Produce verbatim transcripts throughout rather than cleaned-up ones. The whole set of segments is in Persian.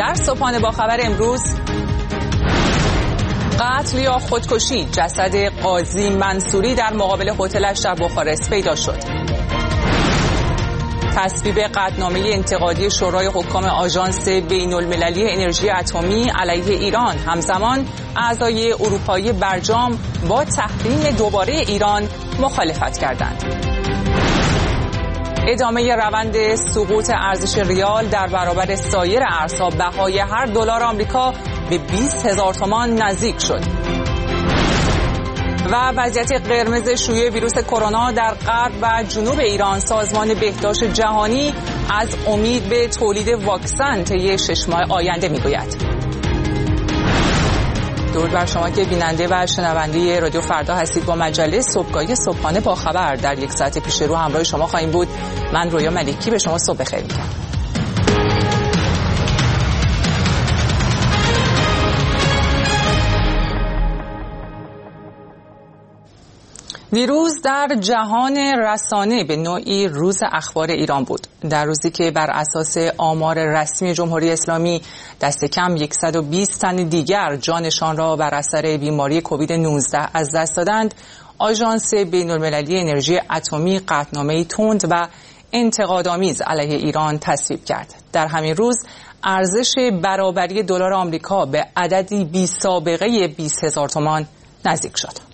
در صبحانه با خبر امروز: قتل یا خودکشی جسد قاضی منصوری در مقابل هتلش در بخارست پیدا شد. تصویب قطعنامه انتقادی شورای حکام آژانس بین‌المللی انرژی اتمی علیه ایران. همزمان اعضای اروپایی برجام با تحریم دوباره ایران مخالفت کردند. ادامه روند سقوط ارزش ریال در برابر سایر ارزها، بهای هر دلار آمریکا به بیست هزار تومان نزدیک شد. و وضعیت قرمز شیوع ویروس کرونا در غرب و جنوب ایران. سازمان بهداشت جهانی از امید به تولید واکسن طی شش ماه آینده میگوید. درود بر شما که بیننده و شنونده رادیو فردا هستید. با مجله صبحگاهی صبحانه با خبر در یک ساعت پیش رو همراه شما خواهیم بود. من رویا ملکی به شما صبح بخیر میگم. دیروز در جهان رسانه به نوعی روز اخبار ایران بود، در روزی که بر اساس آمار رسمی جمهوری اسلامی دست کم صد و بیست تن دیگر جانشان را بر اثر بیماری کووید نوزده از دست دادند. آژانس بین‌المللی انرژی اتمی قطعنامه‌ای تند و انتقادآمیز علیه ایران تصویب کرد. در همین روز ارزش برابری دلار آمریکا به عددی بی سابقه بیست هزار تومان نزدیک شد.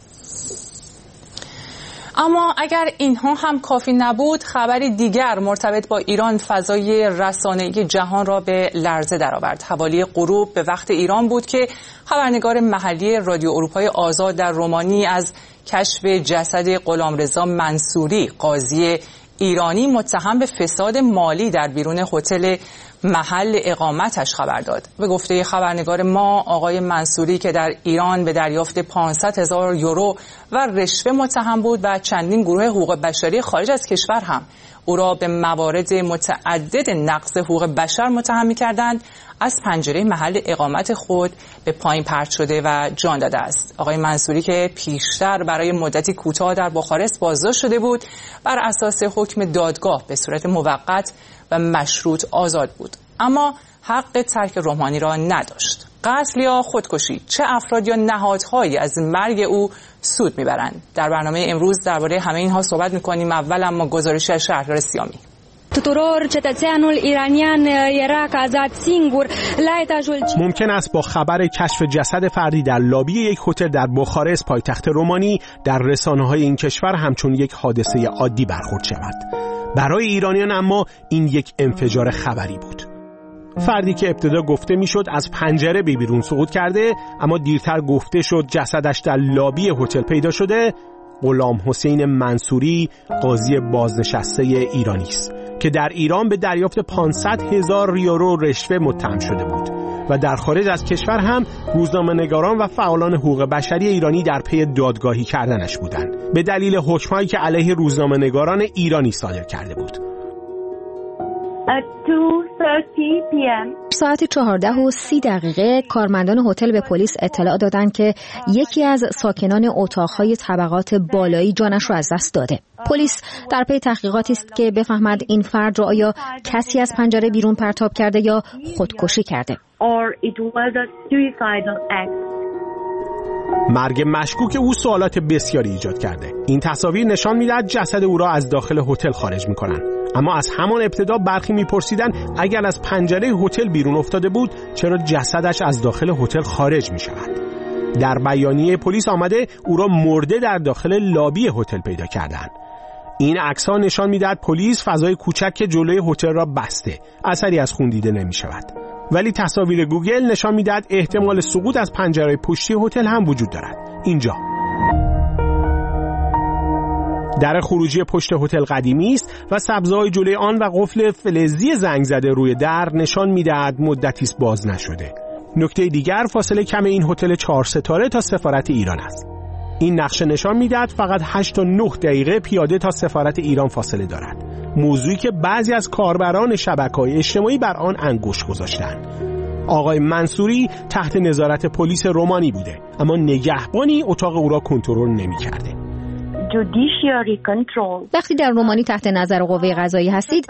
اما اگر اینها هم کافی نبود، خبری دیگر مرتبط با ایران فضای رسانه‌ای جهان را به لرزه درآورد. حوالی غروب به وقت ایران بود که خبرنگار محلی رادیو اروپای آزاد در رومانی از کشف جسد غلامرضا منصوری، قاضی ایرانی متهم به فساد مالی در بیرون هتل محل اقامتش خبر داد. به گفته خبرنگار ما، آقای منصوری که در ایران به دریافت پانصد هزار یورو و رشوه متهم بود و چندین گروه حقوق بشری خارج از کشور هم او را به موارد متعدد نقض حقوق بشر متهم می‌کردند، از پنجره محل اقامت خود به پایین پرت شده و جان داده است. آقای منصوری که پیشتر برای مدتی کوتاه در بخارست بازداشت شده بود، بر اساس حکم دادگاه به صورت موقت و مشروط آزاد بود، اما حق ترک رومانی را نداشت. قتل یا خودکشی، چه افراد یا نهادهایی از مرگ او سود میبرند؟ در برنامه امروز درباره همه اینها صحبت میکنیم. اول اما گزارشی از شهردار سیامی. tuturor cetățeanul iranian era cazat singur la etajul. ممکن است با خبر کشف جسد فردی در لابی یک هتل در بخارست پایتخت رومانی در رسانه‌های این کشور همچون یک حادثه عادی برخورد شود. برای ایرانیان اما این یک انفجار خبری بود. فردی که ابتدا گفته میشد از پنجره به بیرون سقوط کرده، اما دیرتر گفته شد جسدش در لابی هتل پیدا شده، غلام حسین منصوری، قاضی بازنشسته ایرانی است که در ایران به دریافت پانصد هزار یورو رشوه متهم شده بود و در خارج از کشور هم روزنامه‌نگاران و فعالان حقوق بشری ایرانی در پی دادگاهی کردنش بودند به دلیل حکمایی که علیه روزنامه‌نگاران ایرانی صادر کرده بود. ساعت چهارده و سی دقیقه کارمندان هتل به پلیس اطلاع دادند که یکی از ساکنان اتاقهای طبقات بالایی جانش را از دست داده. پلیس در پی تحقیقاتی است که بفهمد این فرد را آیا کسی از پنجره بیرون پرتاب کرده یا خودکشی کرده. مرگ مشکوک او سوالات بسیاری ایجاد کرده. این تصاویر نشان می‌دهد جسد او را از داخل هتل خارج می‌کنند. اما از همان ابتدا برخی می‌پرسیدند اگر از پنجره هتل بیرون افتاده بود چرا جسدش از داخل هتل خارج می‌شود؟ در بیانیه پلیس آمده او را مرده در داخل لابی هتل پیدا کردند. این عکس‌ها نشان می‌دهد پلیس فضای کوچک جلوی هتل را بسته، اثری از خون دیده نمی‌شود. ولی تصاویر گوگل نشان می‌دهد احتمال سقوط از پنجره پشتی هتل هم وجود دارد. اینجا در خروجی پشت هتل قدیمی است و سبزه‌های جلوی آن و قفل فلزی زنگ زده روی در نشان می‌دهد مدتی است باز نشده. نکته دیگر فاصله کم این هتل چهار ستاره تا سفارت ایران است. این نقشه نشان می‌دهد فقط هشت تا نه دقیقه پیاده تا سفارت ایران فاصله دارد. موضوعی که بعضی از کاربران شبکه‌های اجتماعی بر آن انگشت گذاشتند. آقای منصوری تحت نظارت پلیس رومانی بوده، اما نگهبانی اتاق او را کنترل نمی‌کرده. وقتی در رومانی تحت نظر قوه قضایی هستید،